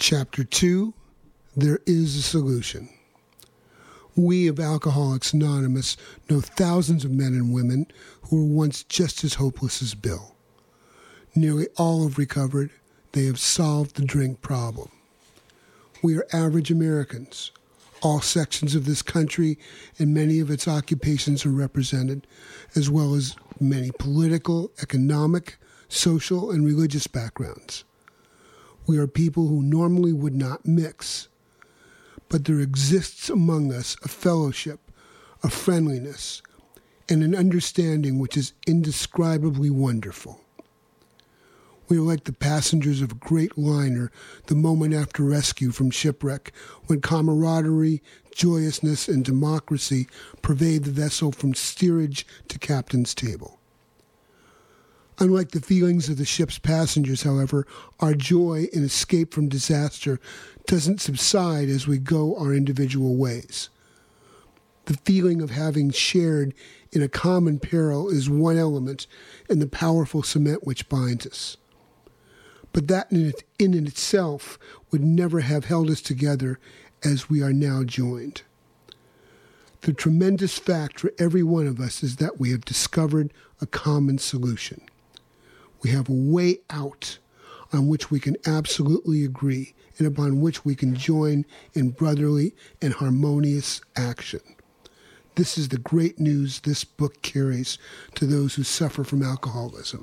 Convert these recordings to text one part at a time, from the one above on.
Chapter 2, There is a Solution. We of Alcoholics Anonymous know thousands of men and women who were once just as hopeless as Bill. Nearly all have recovered. They have solved the drink problem. We are average Americans. All sections of this country and many of its occupations are represented, as well as many political, economic, social, and religious backgrounds. We are people who normally would not mix, but there exists among us a fellowship, a friendliness, and an understanding which is indescribably wonderful. We are like the passengers of a great liner the moment after rescue from shipwreck, when camaraderie, joyousness, and democracy pervade the vessel from steerage to captain's table. Unlike the feelings of the ship's passengers, however, our joy in escape from disaster doesn't subside as we go our individual ways. The feeling of having shared in a common peril is one element in the powerful cement which binds us. But that in itself would never have held us together as we are now joined. The tremendous fact for every one of us is that we have discovered a common solution. We have a way out on which we can absolutely agree and upon which we can join in brotherly and harmonious action. This is the great news this book carries to those who suffer from alcoholism.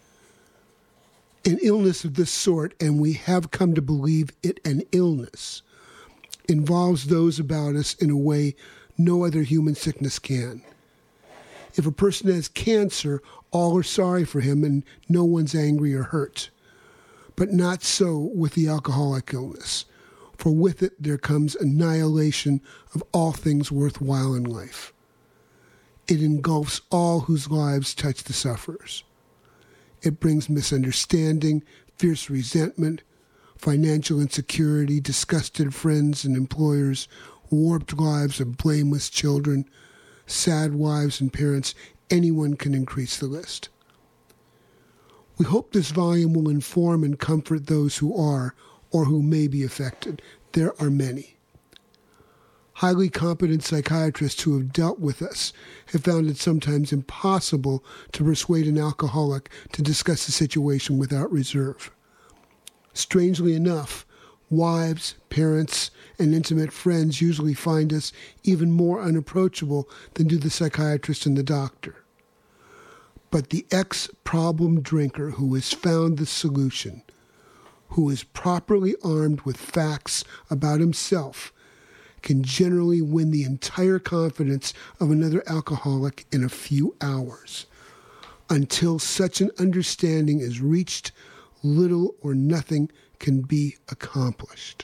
An illness of this sort, and we have come to believe it an illness, involves those about us in a way no other human sickness can. If a person has cancer, all are sorry for him and no one's angry or hurt. But not so with the alcoholic illness, for with it there comes annihilation of all things worthwhile in life. It engulfs all whose lives touch the sufferers. It brings misunderstanding, fierce resentment, financial insecurity, disgusted friends and employers, warped lives of blameless children, sad wives and parents. Anyone can increase the list. We hope this volume will inform and comfort those who are or who may be affected. There are many. Highly competent psychiatrists who have dealt with us have found it sometimes impossible to persuade an alcoholic to discuss the situation without reserve. Strangely enough, wives, parents, and intimate friends usually find us even more unapproachable than do the psychiatrist and the doctor. But the ex-problem drinker who has found the solution, who is properly armed with facts about himself, can generally win the entire confidence of another alcoholic in a few hours. Until such an understanding is reached, little or nothing can be accomplished.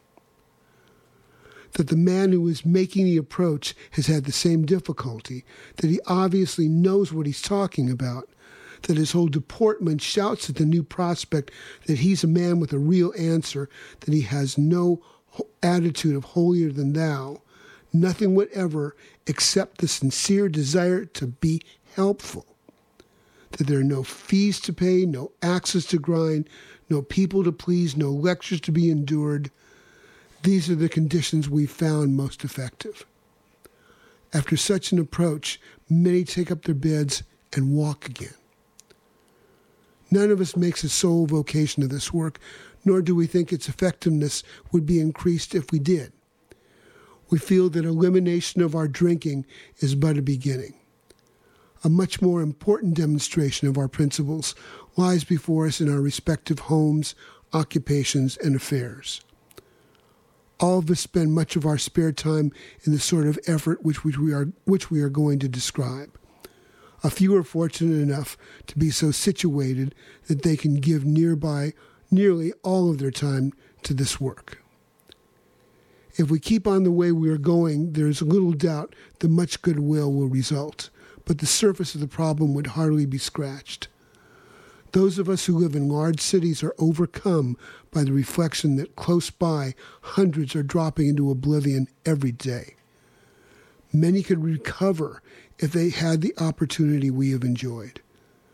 That the man who is making the approach has had the same difficulty, that he obviously knows what he's talking about, that his whole deportment shouts at the new prospect that he's a man with a real answer, that he has no attitude of holier than thou, nothing whatever except the sincere desire to be helpful, that there are no fees to pay, no axes to grind, no people to please, no lectures to be endured. These are the conditions we found most effective. After such an approach, many take up their beds and walk again. None of us makes a sole vocation of this work, nor do we think its effectiveness would be increased if we did. We feel that elimination of our drinking is but a beginning. A much more important demonstration of our principles lies before us in our respective homes, occupations, and affairs. All of us spend much of our spare time in the sort of effort which we are going to describe. A few are fortunate enough to be so situated that they can give nearly all of their time to this work. If we keep on the way we are going, there is little doubt that much goodwill will result, but the surface of the problem would hardly be scratched. Those of us who live in large cities are overcome by the reflection that close by, hundreds are dropping into oblivion every day. Many could recover if they had the opportunity we have enjoyed.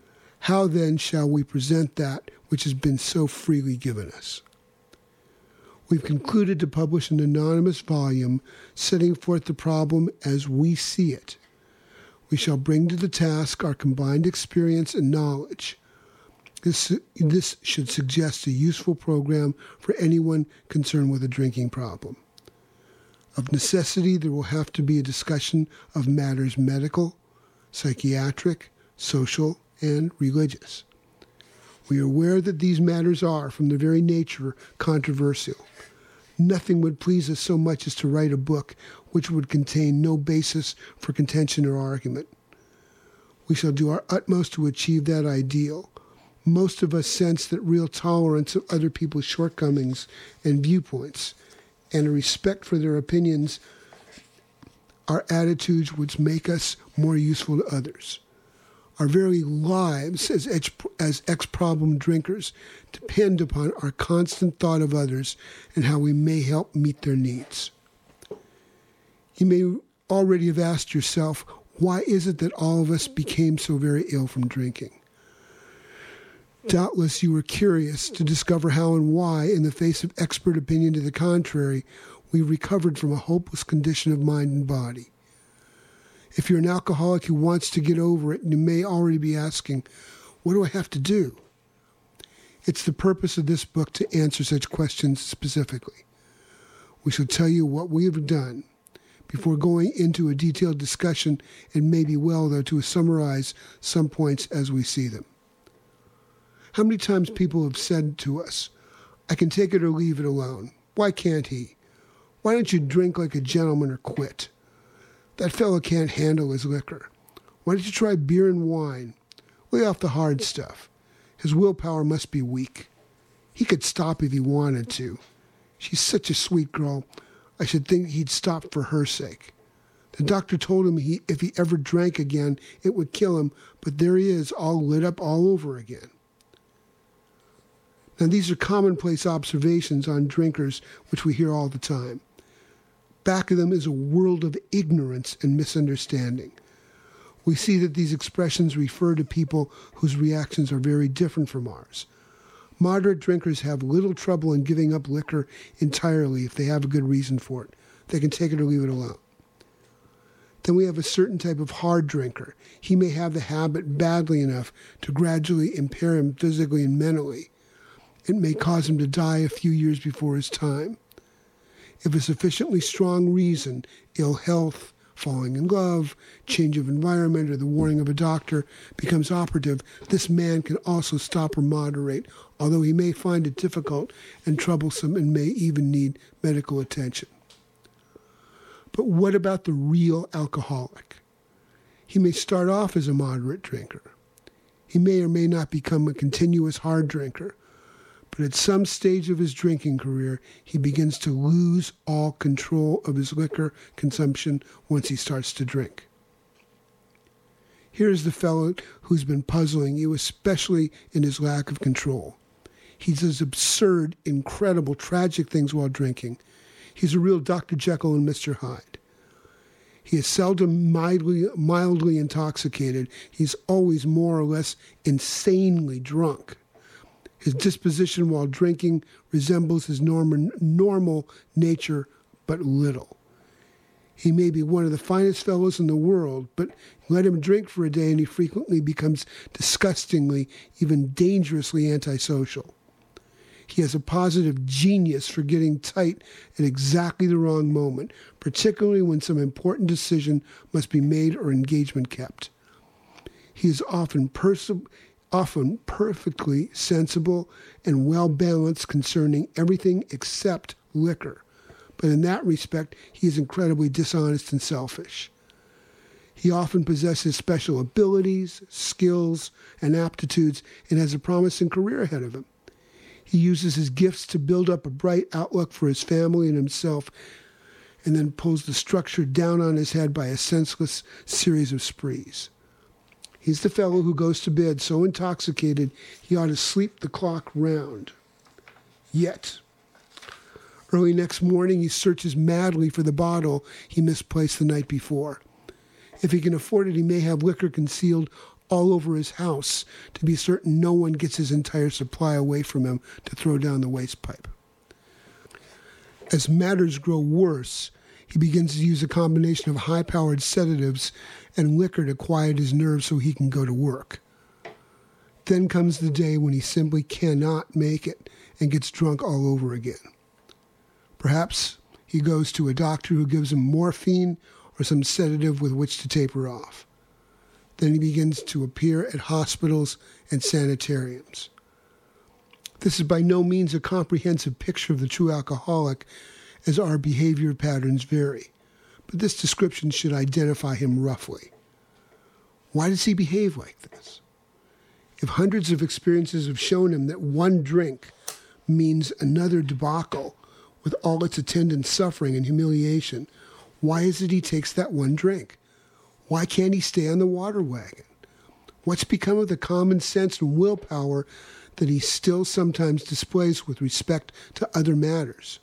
How then shall we present that which has been so freely given us? We've concluded to publish an anonymous volume setting forth the problem as we see it. We shall bring to the task our combined experience and knowledge. This should suggest a useful program for anyone concerned with a drinking problem. Of necessity, there will have to be a discussion of matters medical, psychiatric, social, and religious. We are aware that these matters are, from their very nature, controversial. Nothing would please us so much as to write a book which would contain no basis for contention or argument. We shall do our utmost to achieve that ideal. Most of us sense that real tolerance of other people's shortcomings and viewpoints, and a respect for their opinions, are attitudes which make us more useful to others. Our very lives as ex-problem drinkers depend upon our constant thought of others and how we may help meet their needs. You may already have asked yourself, why is it that all of us became so very ill from drinking? Doubtless you were curious to discover how and why, in the face of expert opinion to the contrary, we recovered from a hopeless condition of mind and body. If you're an alcoholic who wants to get over it, you may already be asking, what do I have to do? It's the purpose of this book to answer such questions specifically. We shall tell you what we have done. Before going into a detailed discussion, it may be well, though, to summarize some points as we see them. How many times people have said to us, I can take it or leave it alone. Why can't he? Why don't you drink like a gentleman or quit? That fellow can't handle his liquor. Why don't you try beer and wine? Lay off the hard stuff. His willpower must be weak. He could stop if he wanted to. She's such a sweet girl. I should think he'd stop for her sake. The doctor told him if he ever drank again, it would kill him, but there he is, all lit up all over again. Now, these are commonplace observations on drinkers, which we hear all the time. Back of them is a world of ignorance and misunderstanding. We see that these expressions refer to people whose reactions are very different from ours. Moderate drinkers have little trouble in giving up liquor entirely if they have a good reason for it. They can take it or leave it alone. Then we have a certain type of hard drinker. He may have the habit badly enough to gradually impair him physically and mentally. It may cause him to die a few years before his time. If a sufficiently strong reason, ill health, falling in love, change of environment, or the warning of a doctor becomes operative, this man can also stop or moderate, although he may find it difficult and troublesome and may even need medical attention. But what about the real alcoholic? He may start off as a moderate drinker. He may or may not become a continuous hard drinker. But at some stage of his drinking career, he begins to lose all control of his liquor consumption once he starts to drink. Here's the fellow who's been puzzling you, especially in his lack of control. He does absurd, incredible, tragic things while drinking. He's a real Dr. Jekyll and Mr. Hyde. He is seldom mildly intoxicated. He's always more or less insanely drunk. His disposition while drinking resembles his normal nature but little. He may be one of the finest fellows in the world, but let him drink for a day and he frequently becomes disgustingly, even dangerously antisocial. He has a positive genius for getting tight at exactly the wrong moment, particularly when some important decision must be made or engagement kept. He is often perfectly sensible and well-balanced concerning everything except liquor. But in that respect, he is incredibly dishonest and selfish. He often possesses special abilities, skills, and aptitudes and has a promising career ahead of him. He uses his gifts to build up a bright outlook for his family and himself, and then pulls the structure down on his head by a senseless series of sprees. He's the fellow who goes to bed so intoxicated he ought to sleep the clock round. Yet, early next morning, he searches madly for the bottle he misplaced the night before. If he can afford it, he may have liquor concealed all over his house to be certain no one gets his entire supply away from him to throw down the waste pipe. As matters grow worse, he begins to use a combination of high-powered sedatives and liquor to quiet his nerves so he can go to work. Then comes the day when he simply cannot make it and gets drunk all over again. Perhaps he goes to a doctor who gives him morphine or some sedative with which to taper off. Then he begins to appear at hospitals and sanitariums. This is by no means a comprehensive picture of the true alcoholic, as our behavior patterns vary, but this description should identify him roughly. Why does he behave like this? If hundreds of experiences have shown him that one drink means another debacle with all its attendant suffering and humiliation, why is it he takes that one drink? Why can't he stay on the water wagon? What's become of the common sense and willpower that he still sometimes displays with respect to other matters?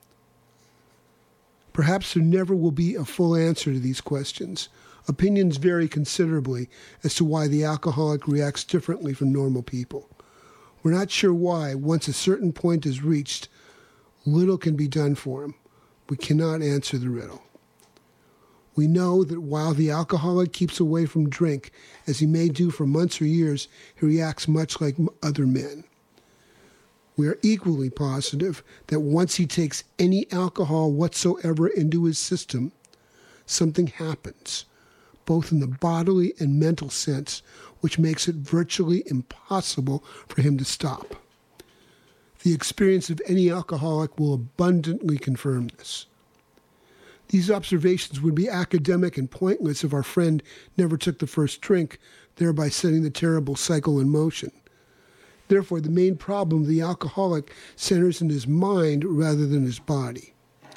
Perhaps there never will be a full answer to these questions. Opinions vary considerably as to why the alcoholic reacts differently from normal people. We're not sure why, once a certain point is reached, little can be done for him. We cannot answer the riddle. We know that while the alcoholic keeps away from drink, as he may do for months or years, he reacts much like other men. We are equally positive that once he takes any alcohol whatsoever into his system, something happens, both in the bodily and mental sense, which makes it virtually impossible for him to stop. The experience of any alcoholic will abundantly confirm this. These observations would be academic and pointless if our friend never took the first drink, thereby setting the terrible cycle in motion. Therefore, the main problem of the alcoholic centers in his mind rather than his body.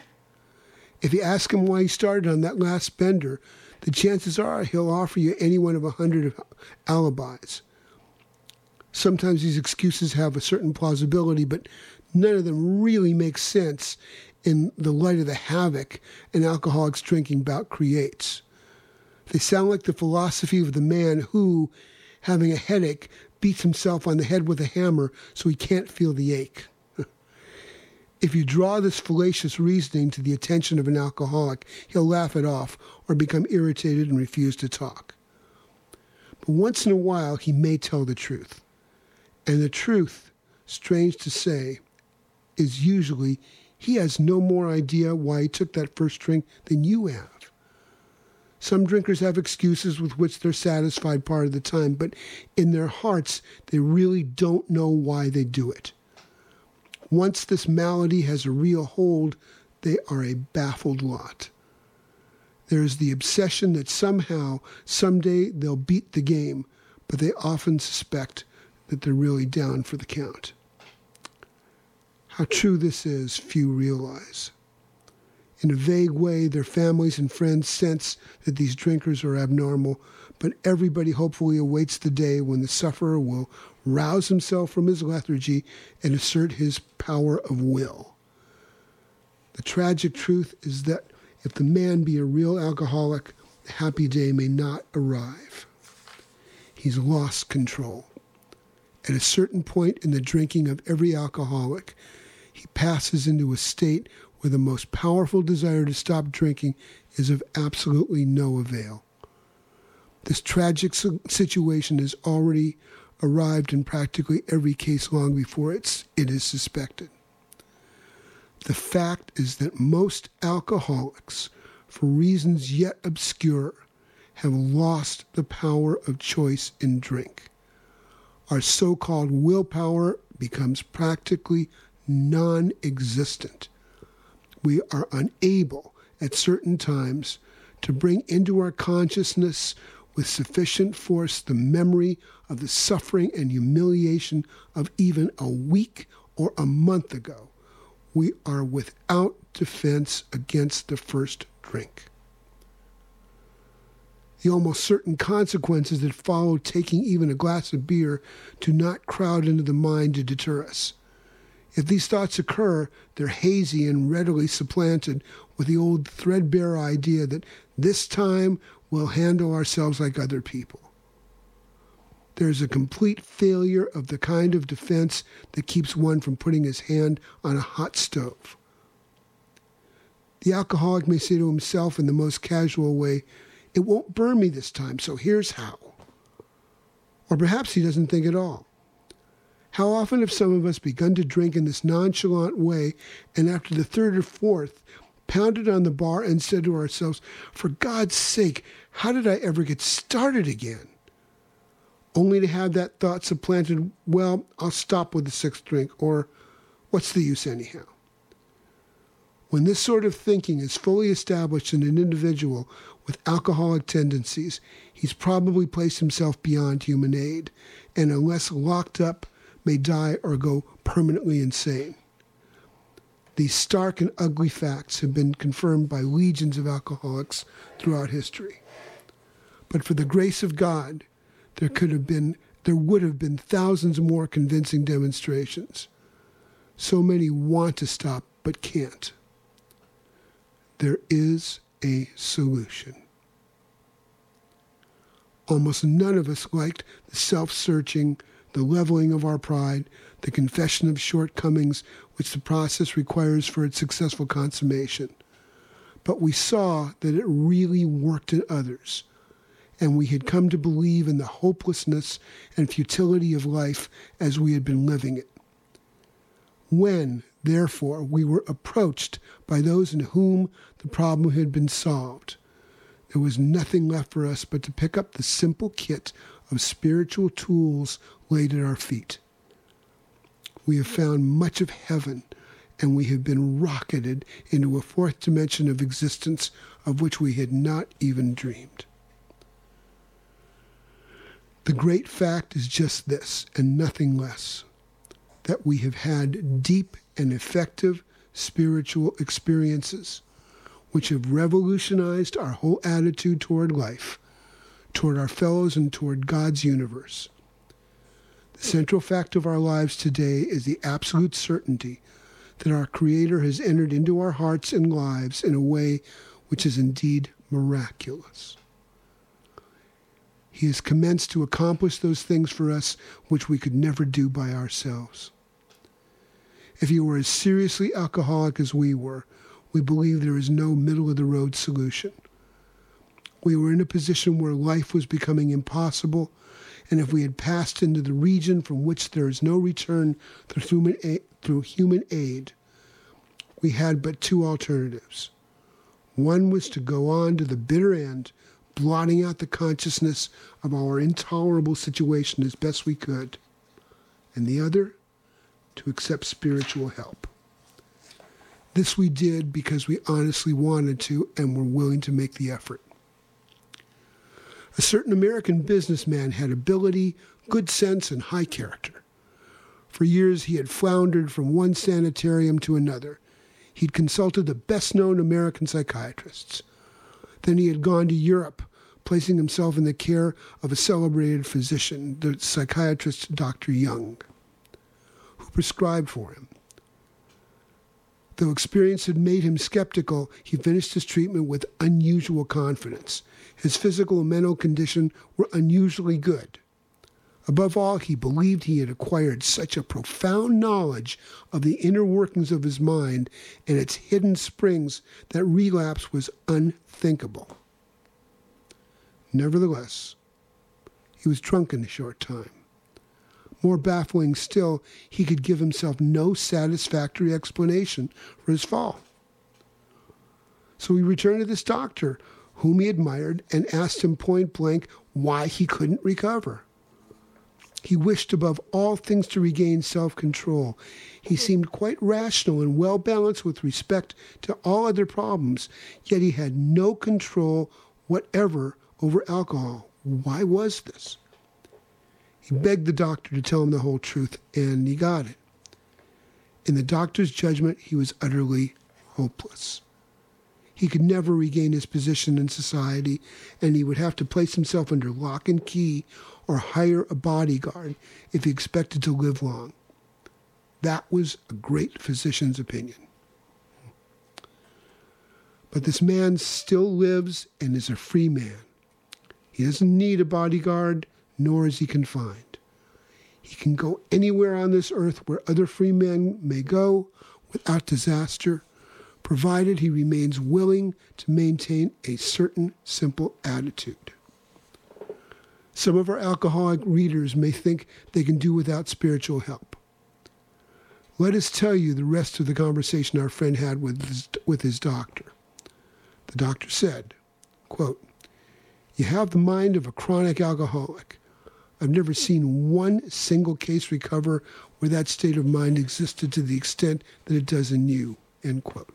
If you ask him why he started on that last bender, the chances are he'll offer you any one of 100 alibis. Sometimes these excuses have a certain plausibility, but none of them really make sense in the light of the havoc an alcoholic's drinking bout creates. They sound like the philosophy of the man who, having a headache, beats himself on the head with a hammer so he can't feel the ache. If you draw this fallacious reasoning to the attention of an alcoholic, he'll laugh it off or become irritated and refuse to talk. But once in a while, he may tell the truth. And the truth, strange to say, is usually he has no more idea why he took that first drink than you have. Some drinkers have excuses with which they're satisfied part of the time, but in their hearts, they really don't know why they do it. Once this malady has a real hold, they are a baffled lot. There is the obsession that somehow, someday, they'll beat the game, but they often suspect that they're really down for the count. How true this is, few realize. In a vague way, their families and friends sense that these drinkers are abnormal, but everybody hopefully awaits the day when the sufferer will rouse himself from his lethargy and assert his power of will. The tragic truth is that if the man be a real alcoholic, the happy day may not arrive. He's lost control. At a certain point in the drinking of every alcoholic, he passes into a state where the most powerful desire to stop drinking is of absolutely no avail. This tragic situation has already arrived in practically every case long before it is suspected. The fact is that most alcoholics, for reasons yet obscure, have lost the power of choice in drink. Our so-called willpower becomes practically non-existent. We are unable at certain times to bring into our consciousness with sufficient force the memory of the suffering and humiliation of even a week or a month ago. We are without defense against the first drink. The almost certain consequences that follow taking even a glass of beer do not crowd into the mind to deter us. If these thoughts occur, they're hazy and readily supplanted with the old threadbare idea that this time we'll handle ourselves like other people. There's a complete failure of the kind of defense that keeps one from putting his hand on a hot stove. The alcoholic may say to himself in the most casual way, "It won't burn me this time, so here's how." Or perhaps he doesn't think at all. How often have some of us begun to drink in this nonchalant way, and after the third or fourth, pounded on the bar and said to ourselves, "For God's sake, how did I ever get started again?" Only to have that thought supplanted, "Well, I'll stop with the sixth drink," or "What's the use anyhow?" When this sort of thinking is fully established in an individual with alcoholic tendencies, he's probably placed himself beyond human aid, and unless locked up, may die or go permanently insane. These stark and ugly facts have been confirmed by legions of alcoholics throughout history. But for the grace of God, there would have been thousands more convincing demonstrations. So many want to stop but can't. There is a solution. Almost none of us liked the self-searching, the leveling of our pride, the confession of shortcomings which the process requires for its successful consummation. But we saw that it really worked in others, and we had come to believe in the hopelessness and futility of life as we had been living it. When, therefore, we were approached by those in whom the problem had been solved, there was nothing left for us but to pick up the simple kit of spiritual tools laid at our feet. We have found much of heaven, and we have been rocketed into a fourth dimension of existence of which we had not even dreamed. The great fact is just this, and nothing less, that we have had deep and effective spiritual experiences which have revolutionized our whole attitude toward life, toward our fellows, and toward God's universe. The central fact of our lives today is the absolute certainty that our Creator has entered into our hearts and lives in a way which is indeed miraculous. He has commenced to accomplish those things for us which we could never do by ourselves. If you were as seriously alcoholic as we were, we believe there is no middle-of-the-road solution. We were in a position where life was becoming impossible, and if we had passed into the region from which there is no return through human aid, we had but two alternatives. One was to go on to the bitter end, blotting out the consciousness of our intolerable situation as best we could, and the other, to accept spiritual help. This we did because we honestly wanted to and were willing to make the effort. A certain American businessman had ability, good sense, and high character. For years he had floundered from one sanitarium to another. He'd consulted the best-known American psychiatrists. Then he had gone to Europe, placing himself in the care of a celebrated physician, the psychiatrist Dr. Jung, who prescribed for him. Though experience had made him skeptical, he finished his treatment with unusual confidence. His physical and mental condition were unusually good. Above all, he believed he had acquired such a profound knowledge of the inner workings of his mind and its hidden springs that relapse was unthinkable. Nevertheless, he was drunk in a short time. More baffling still, he could give himself no satisfactory explanation for his fall. So he returned to this doctor, whom he admired, and asked him point blank why he couldn't recover. He wished above all things to regain self-control. He seemed quite rational and well-balanced with respect to all other problems, yet he had no control whatever over alcohol. Why was this? He begged the doctor to tell him the whole truth, and he got it. In the doctor's judgment, he was utterly hopeless. He could never regain his position in society, and he would have to place himself under lock and key or hire a bodyguard if he expected to live long. That was a great physician's opinion. But this man still lives and is a free man. He doesn't need a bodyguard, nor is he confined. He can go anywhere on this earth where other free men may go without disaster, provided he remains willing to maintain a certain simple attitude. Some of our alcoholic readers may think they can do without spiritual help. Let us tell you the rest of the conversation our friend had with his doctor. The doctor said, quote, "You have the mind of a chronic alcoholic. I've never seen one single case recover where that state of mind existed to the extent that it does in you," end quote.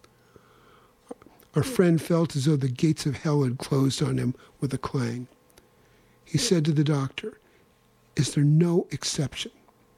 Our friend felt as though the gates of hell had closed on him with a clang. He said to the doctor, "Is there no exception?"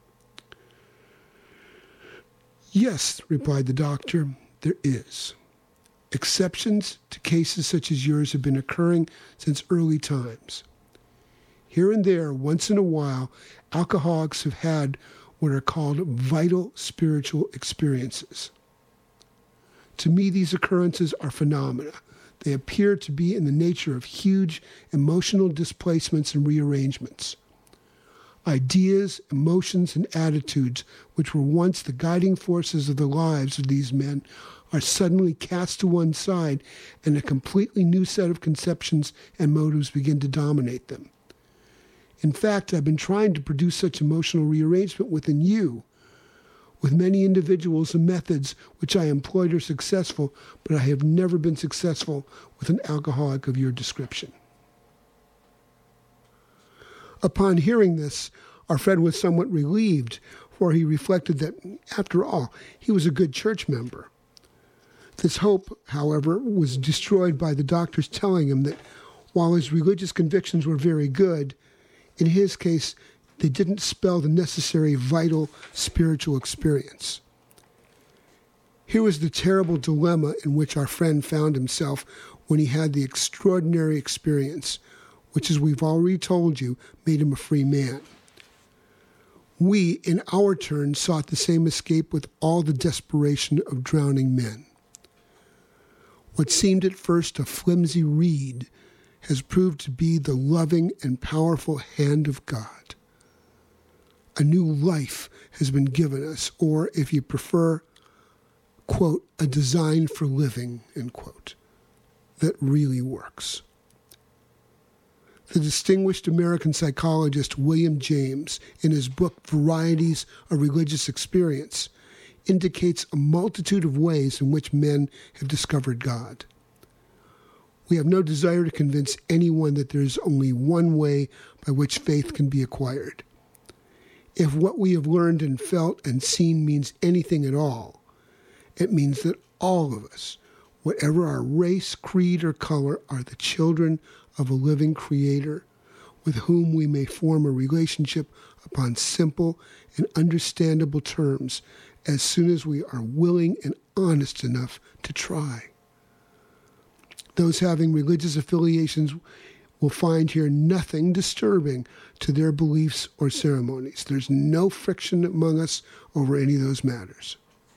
"Yes," replied the doctor, "there is. Exceptions to cases such as yours have been occurring since early times. Here and there, once in a while, alcoholics have had what are called vital spiritual experiences. To me, these occurrences are phenomena. They appear to be in the nature of huge emotional displacements and rearrangements. Ideas, emotions, and attitudes, which were once the guiding forces of the lives of these men, are suddenly cast to one side, and a completely new set of conceptions and motives begin to dominate them. In fact, I've been trying to produce such emotional rearrangement within you. With many individuals, the methods which I employed are successful, but I have never been successful with an alcoholic of your description." Upon hearing this, our friend was somewhat relieved, for he reflected that, after all, he was a good church member. This hope, however, was destroyed by the doctors telling him that while his religious convictions were very good, in his case, they didn't spell the necessary vital spiritual experience. Here was the terrible dilemma in which our friend found himself when he had the extraordinary experience, which, as we've already told you, made him a free man. We, in our turn, sought the same escape with all the desperation of drowning men. What seemed at first a flimsy reed has proved to be the loving and powerful hand of God. A new life has been given us, or, if you prefer, quote, a design for living, end quote, that really works. The distinguished American psychologist William James, in his book Varieties of Religious Experience, indicates a multitude of ways in which men have discovered God. We have no desire to convince anyone that there is only one way by which faith can be acquired. If what we have learned and felt and seen means anything at all, it means that all of us, whatever our race, creed, or color, are the children of a living Creator with whom we may form a relationship upon simple and understandable terms as soon as we are willing and honest enough to try. Those having religious affiliations will find here nothing disturbing to their beliefs or ceremonies. There's no friction among us over any of those matters.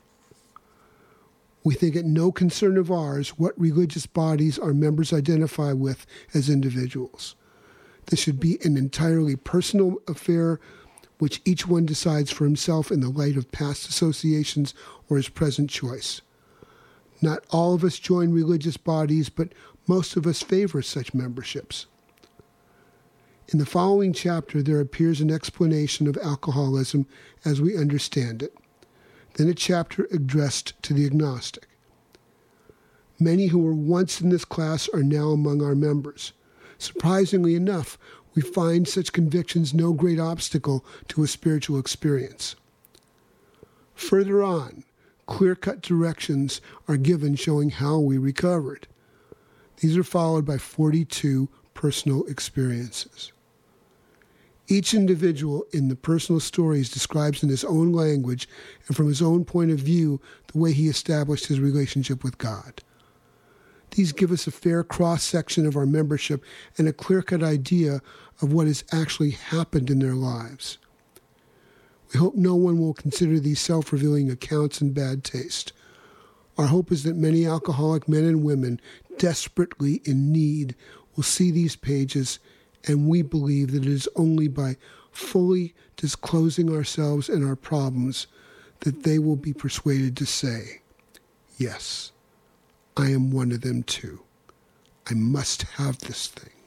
We think it no concern of ours what religious bodies our members identify with as individuals. This should be an entirely personal affair which each one decides for himself in the light of past associations or his present choice. Not all of us join religious bodies, but most of us favor such memberships. In the following chapter, there appears an explanation of alcoholism as we understand it, then a chapter addressed to the agnostic. Many who were once in this class are now among our members. Surprisingly enough, we find such convictions no great obstacle to a spiritual experience. Further on, clear-cut directions are given showing how we recovered. These are followed by 42 personal experiences. Each individual in the personal stories describes in his own language and from his own point of view the way he established his relationship with God. These give us a fair cross-section of our membership and a clear-cut idea of what has actually happened in their lives. We hope no one will consider these self-revealing accounts in bad taste. Our hope is that many alcoholic men and women desperately in need will see these pages, and we believe that it is only by fully disclosing ourselves and our problems that they will be persuaded to say, Yes, I am one of them too. I must have this thing.